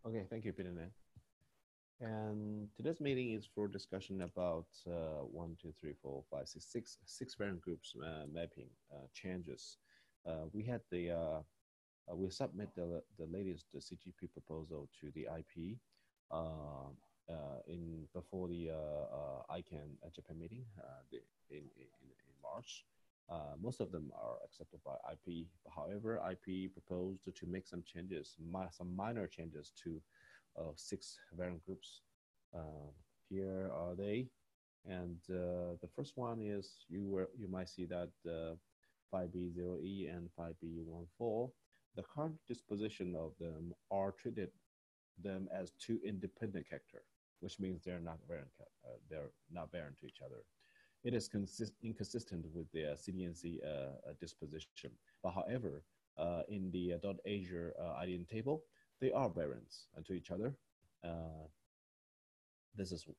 Okay, thank you, Peter. And today's meeting is for discussion about one, two, three, four, five, six variant groups mapping changes. We had we submit the latest CGP proposal to the IP uh, in before the ICANN Japan meeting in March. Most of them are accepted by IP. However, IP proposed to make some changes, some minor changes to six variant groups. Uh, Here are they. And the first one is you might see that 5B0E and 5B14, the current disposition of them are treated them as two independent characters, which means they're not variant to each other. It is inconsistent with the CDNC disposition. But however, in the .azure IDN table, they are variants to each other. Uh, this is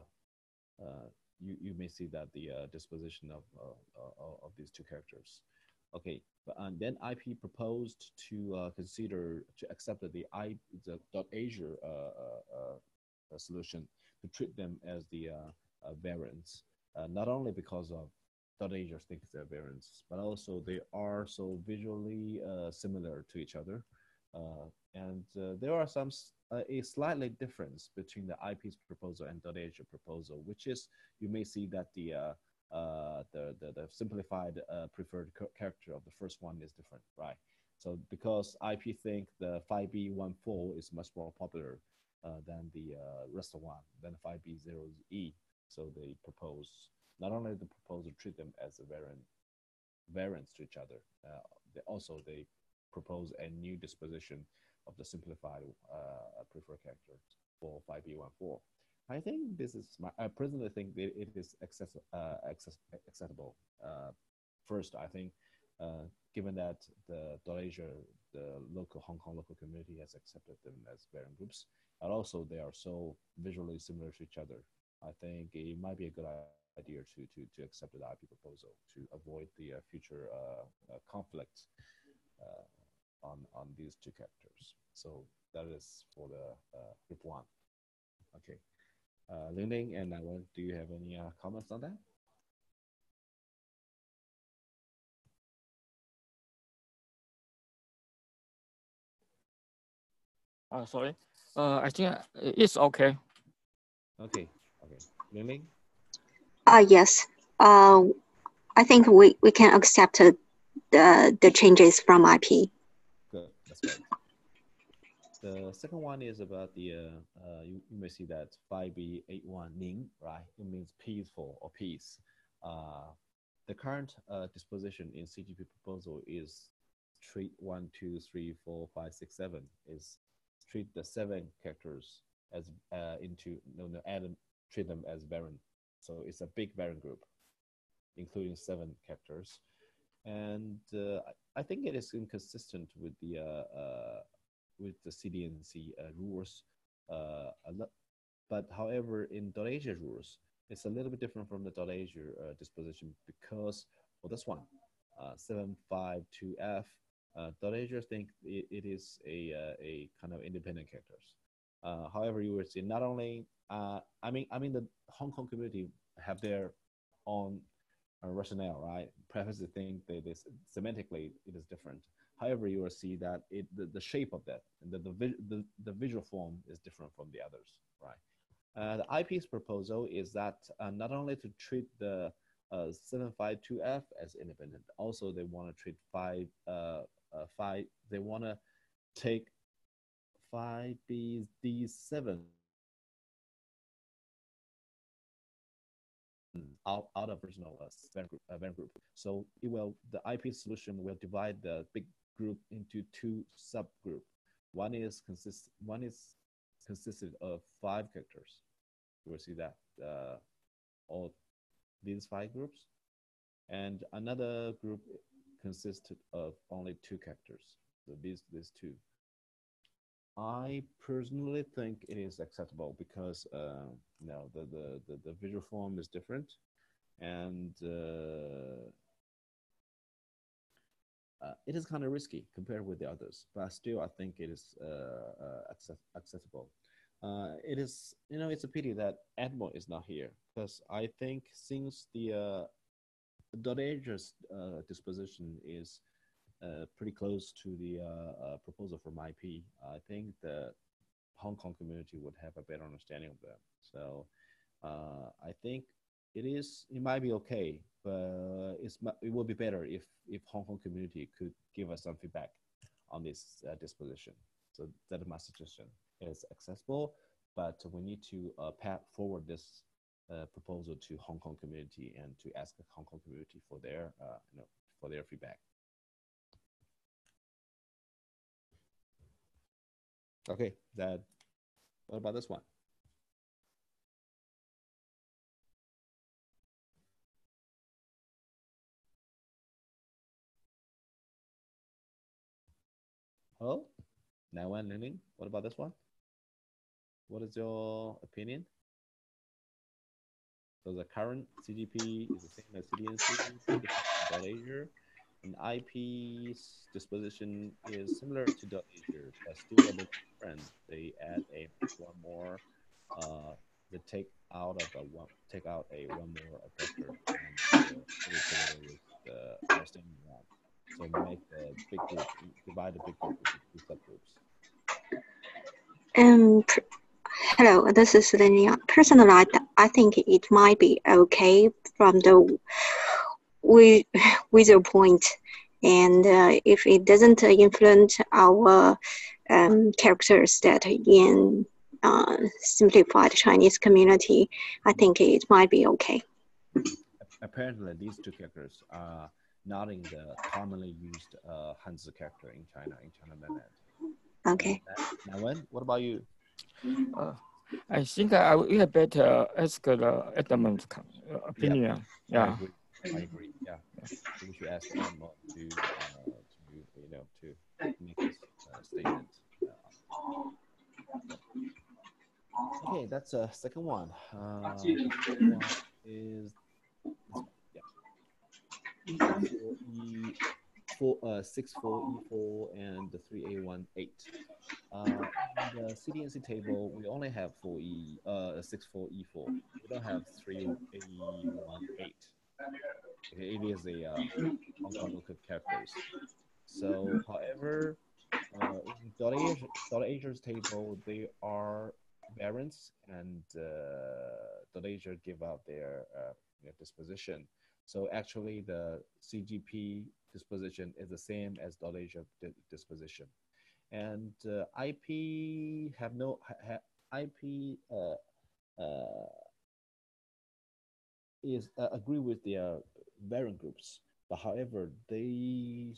you may see that the disposition of these two characters. Okay, but and then IP proposed to consider to accept the .azure solution to treat them as the variants, not only because of .azure thinks they're variants, but also they are so visually similar to each other, and there are a slightly difference between the IP's proposal and .azure proposal, which is you may see that the simplified preferred character of the first one is different, right? So because IP think the 5B14 is much more popular than the rest of one, than 5B0E, so they propose not only the proposal treat them as a variants to each other, they propose a new disposition of the simplified preferred character for 5B14. I think this is I personally think that it is acceptable. First, I think given that the .azure, the local Hong Kong local community has accepted them as variant groups, and also they are so visually similar to each other, I think it might be a good idea to accept the IP proposal to avoid the future conflict on these two characters. So that is for the group one. Okay. Ling Ling and Naiwen, do you have any comments on that? Sorry. I think it's okay. Okay. Okay. Ling Ling? Yes. I think we can accept the changes from IP. Good. That's great. The second one is about the, you may see that 5B81 Ning, right? It means peaceful or peace. The current disposition in CGP proposal is treat 1, 2, 3, 4, 5, 6, 7 is treat the 7 characters as treat them as variant. So it's a big variant group, including 7 characters. And I think it is inconsistent with the CDNC rules. But however, in .azure rules, it's a little bit different from the .azure disposition because for this one, 752F, .azure think it is a kind of independent characters. However, you will see not only I mean the Hong Kong community have their own rationale, right? Preface think that this semantically it is different. However, you will see that the shape of that and the visual form is different from the others, right? The IP's proposal is that not only to treat the 752F as independent, also they want to treat 5, they want to take 5BD7 out of original event group. So the IP solution will divide the big group into 2 subgroup. One is consisted of 5 characters. You will see that all these 5 groups, and another group consisted of only 2 characters. So these 2. I personally think it is acceptable because the visual form is different, and it is kind of risky compared with the others, but still I think it is accessible. It is, it's a pity that Edmond is not here because I think since the .ager's disposition is pretty close to the proposal from IP, I think the Hong Kong community would have a better understanding of them. So I think it might be okay, but it would be better if Hong Kong community could give us some feedback on this disposition. So that is my suggestion. It's accessible, but we need to forward this proposal to Hong Kong community and to ask the Hong Kong community for their feedback. Okay, what about this one? Hello, Naiwan Learning. What about this one? What is your opinion? So the current CGP is the same as CDNC, .ager, and IP's disposition is similar to .ager, but still a bit different. They add one more. They take out a one more vector and put it together with the outstanding one. So make the big group, divide the big group into two subgroups. Hello, this is Linia. Personally, I think it might be okay from the user point, and if it doesn't influence our characters that in simplified Chinese community, I think it might be okay. Apparently, these two characters are not in the commonly used Hanzi character in China mainland. Okay. Now, what about you? I think we had better ask the Edmund's opinion. Yeah. I agree. Yeah. So we should ask Edmund to make his statement. Okay, that's a second one. The second one is E64E4 and the 3A18. In the CDNC table, we only have 64E4. We don't have 3A18. Okay, it is a Hong Kong local characters. So, however, in .ager's table, they are variants, and .ager give out their disposition. So actually, the CGP disposition is the same as .ager disposition, and IP have no IP is agree with their variant groups, but however they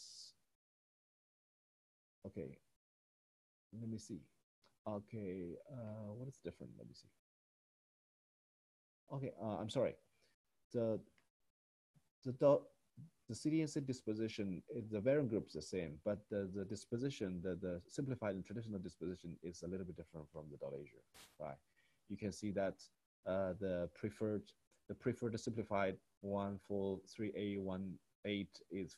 okay. Let me see. Okay, what is different? Let me see. Okay, I'm sorry. The CDNC disposition, the variant group is the same, but the disposition, the simplified and traditional disposition is a little bit different from the .ager, right? You can see that the preferred simplified one for 3A18 is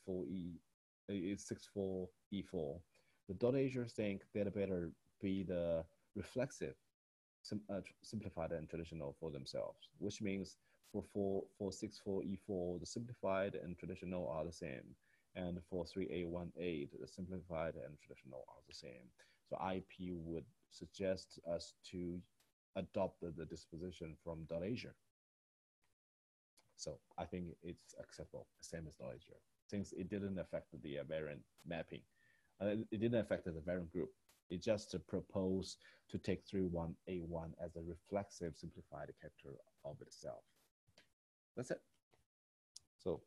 64E4. The .ager think they'd better be the reflexive, simplified and traditional for themselves, which means for 64E4, the simplified and traditional are the same. And for 3A18, the simplified and traditional are the same. So IP would suggest us to adopt the disposition from .ager. So I think it's acceptable, same as .ager, since it didn't affect the variant mapping. It didn't affect the variant group. It just proposed to take 31A1 as a reflexive simplified character of itself. That's it. So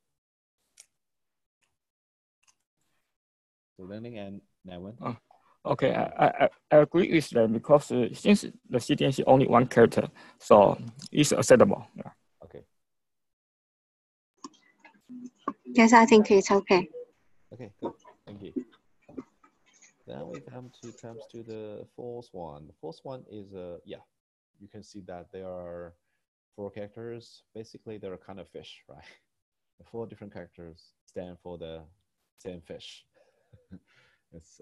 Learning and Naiwan. Okay, I agree with them because since the CDNC only one character, so it's acceptable. Yeah. Okay. Yes, I think it's okay. Okay, good. Thank you. Then we comes to the fourth one. The fourth one is you can see that there are 4 characters. Basically, they're kind of fish, right? The 4 different characters stand for the same fish. It's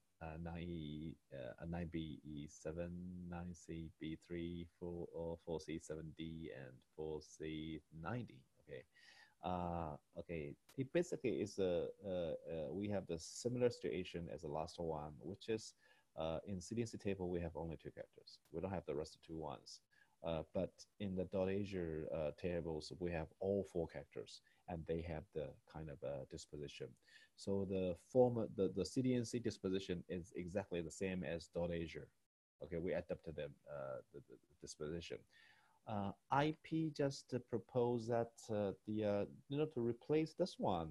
9B7, 9CB3, 4C7D, and 4C9D. Okay. Okay. It basically is we have the similar situation as the last one, which is in CDNC table we have only two characters. We don't have the rest of two ones. But in the .Asia tables, we have all four characters, and they have the kind of disposition. So the the CDNC disposition is exactly the same as .Asia. Okay, we adapted them the disposition. IP just proposed that to replace this one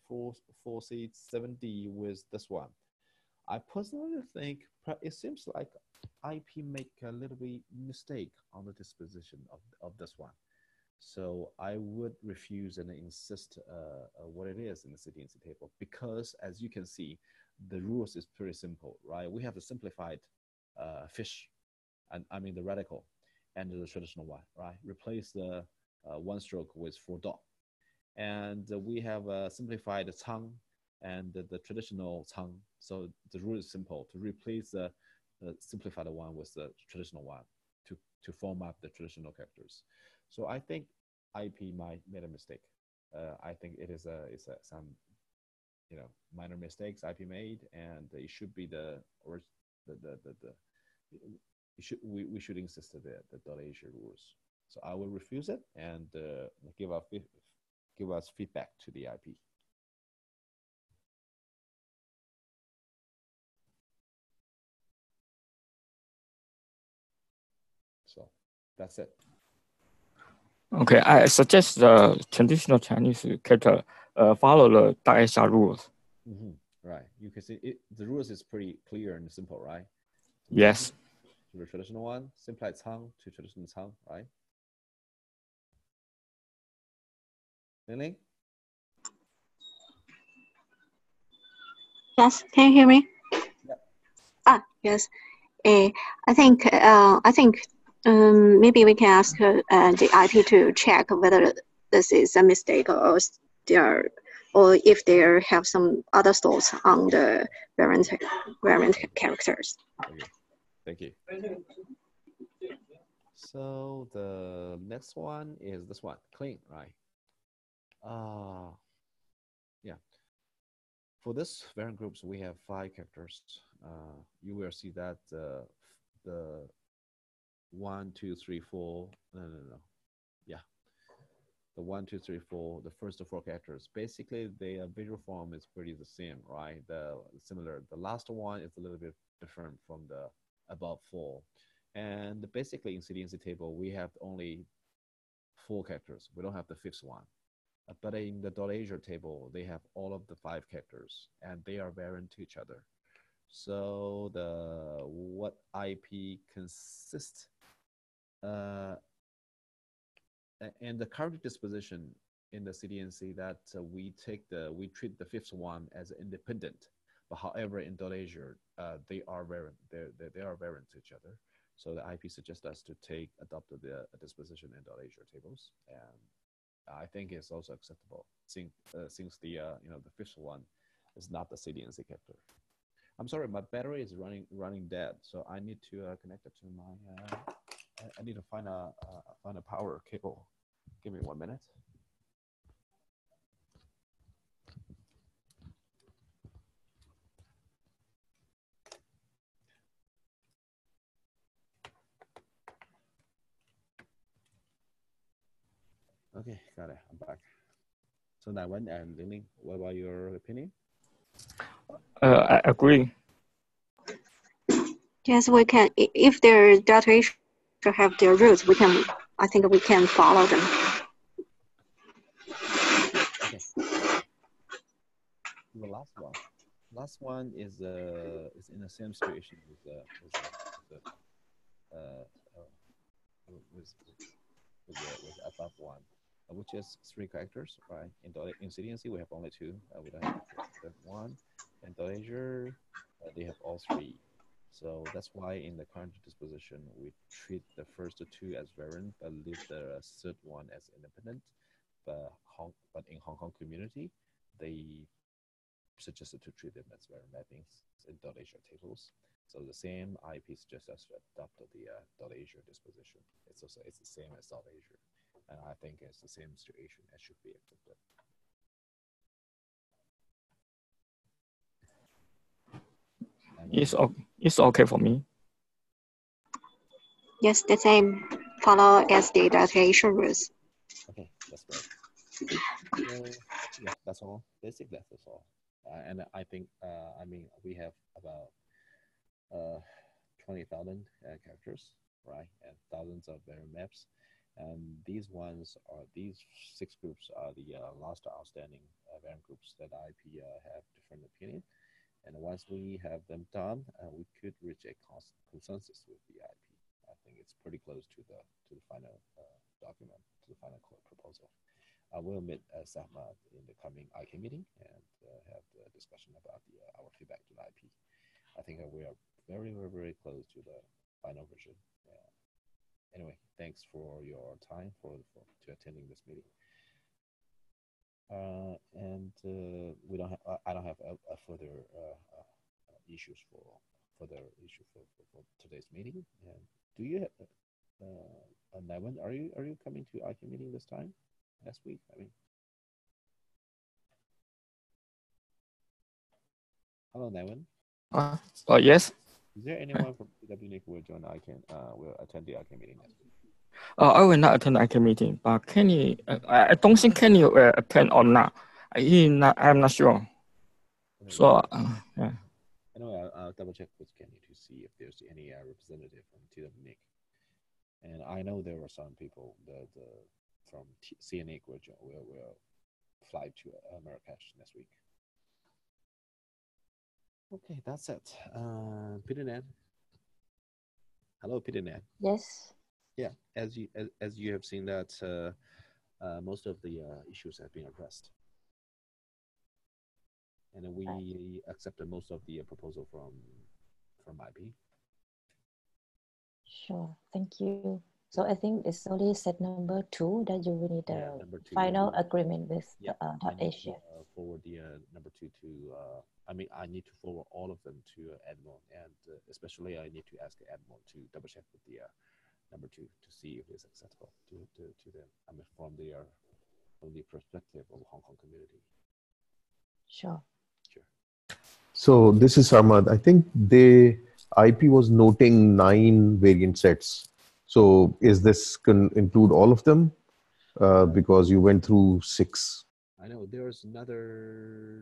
4C7D with this one. I personally think it seems like IP make a little bit mistake on the disposition of this one. So I would refuse and insist what it is in the CDNC table, because as you can see, the rules is pretty simple, right? We have the simplified fish, and I mean the radical, and the traditional one, right? Replace the one stroke with four dot. And we have a simplified tongue and the traditional tongue. So the rule is simple, to replace the simplified one with the traditional one to form up the traditional characters. So I think IP might made a mistake. I think it is some minor mistakes IP made, and it should be we should insist the .Asia rules. So I will refuse it and give us feedback to the IP. So that's it. Okay, I suggest the traditional Chinese character follow the Daisha rules. Mm-hmm. Right. You can see the rules is pretty clear and simple, right? Yes. To the traditional one, simplified tongue to traditional tongue, right? Lily? Yes, can you hear me? Yep. Yes. I think maybe we can ask the IP to check whether this is a mistake or if they have some other thoughts on the variant characters. Okay. Thank you. So the next one is this one, clean, right? Yeah. For this variant groups, we have 5 characters. You will see that the 1, 2, 3, 4. No. Yeah, the 1, 2, 3, 4. The first 4 characters. Basically, their visual form is pretty the same, right? Similar. The last one is a little bit different from the above 4. And basically, in CDNC table, we have only 4 characters. We don't have the 5th one. But in the .Asia table, they have all of the 5 characters, and they are variant to each other. So what IP consists, and the current disposition in the CDNC that we treat the 5th one as independent. But however, in .Asia, they are variant. They are variant to each other. So the IP suggests us to adopt the disposition in .Asia tables, and I think it's also acceptable since the 5th one is not the CDNC character. I'm sorry, my battery is running dead, so I need to connect it to my. I need to find a power cable. Give me 1 minute. Okay, got it. I'm back. So Naiwen and Lingling, what about your opinion? I agree. Yes, we can. If their data to have their roots, I think we can follow them. Okay. The last one is in the same situation with the above one, which is 3 characters, right? In CDNC, we have only 2. We don't have the 1. In .Asia, they have all 3. So that's why in the current disposition, we treat the first 2 as variant, but leave the 3rd one as independent. But in Hong Kong community, they suggested to treat them as variant mappings in .asia tables. So the same IP suggests us to adopt the .asia disposition. It's the same as .asia, and I think it's the same situation. It should be accepted. It's okay for me. Yes, the same. Follow SD.asia rules. Okay, that's great. Yeah, that's all. Basically, that's all. And I think, I mean, we have about 20,000 characters, right? And thousands of variant maps. And these 6 groups are the last outstanding variant groups that IP have different opinion. And once we have them done, we could reach a consensus with the IP. I think it's pretty close to the final document, to the final proposal. I will meet Sahma in the coming IK meeting and have the discussion about our feedback to the IP. I think we are very, very, very close to the final version. Anyway, thanks for your time to attending this meeting. And we don't have. I don't have a further issues for today's meeting. And do you have? Naiwen, are you coming to IK meeting this time? Next week, I mean. Hello, Naiwen. Yes. Is there anyone from PWNIC who will join will attend the IK meeting next week? I will not attend the IK meeting, but Kenny, I don't think Kenny will attend or not. I'm not sure. Okay, so, yeah. Anyway, I'll double check with Kenny to see if there's any representative from TWNIC. And I know there were some people from CNIC will fly to Marrakesh next week. Okay, that's it. Peter Ned. Hello, Peter Ned. Yes. Yeah, as you have seen that most of the issues have been addressed, and we accepted most of the proposal from IP. Sure, thank you. So I think it's only set number 2 that you will need a final agreement with .asia. Forward the number 2 to. I mean, I need to forward all of them to Edmond, and especially I need to ask Edmond to double check with the number 2 to see if it's acceptable to them. I mean, from the perspective of the Hong Kong community. Sure. So this is Ahmad. I think IP was noting 9 variant sets. So is this can include all of them? Because you went through 6. I know there's another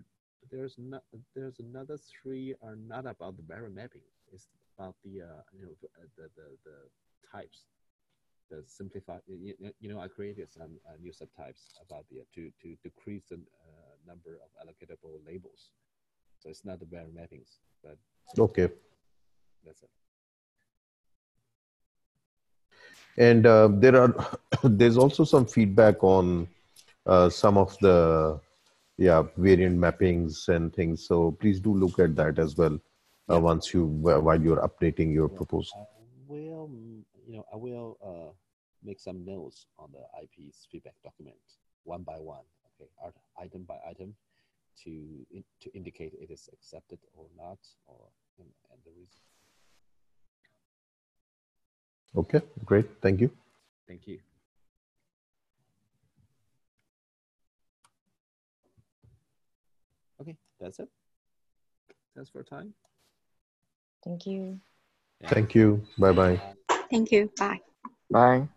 3 are not about the variant mapping. It's about the the types, the simplified. I created some new subtypes about to decrease the number of allocatable labels. So it's not the variant mappings, but okay. That's it. And there's also some feedback on some of the variant mappings and things. So please do look at that as well while you're updating your proposal. I will make some notes on the IP's feedback document one by one, okay, item by item, to indicate it is accepted or not, and the reason. Okay, great. Thank you. Thank you. Okay, that's it. Thanks for time. Thank you. Thank you. Bye-bye. Thank you. Bye. Bye.